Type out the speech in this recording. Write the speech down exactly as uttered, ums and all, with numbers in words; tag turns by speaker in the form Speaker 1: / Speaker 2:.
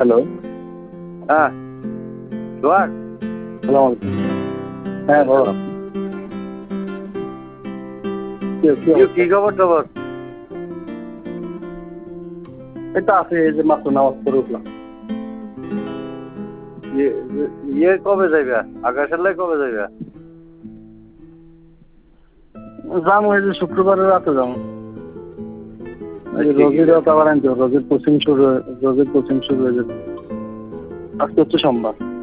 Speaker 1: Hello.
Speaker 2: হ্যাঁ সোহাগ।
Speaker 1: সালাম আলাইকুম। হ্যাঁ বলো।
Speaker 2: কি খবর টবর?
Speaker 1: এটা আছে, এই যে মাত্র নামাজ পড়ে উঠলাম।
Speaker 2: ইয়ে কবে যাইবা? আকাশের লাই কবে যাইবা?
Speaker 1: যাবো এই যে শুক্রবারের রাতে যাবো। রোগীর আবার আনতে হবে, রোগীর কোচিং শুরু রোগীর কোচিং শুরু হয়ে যাবে। আজকে হচ্ছে সোমবার।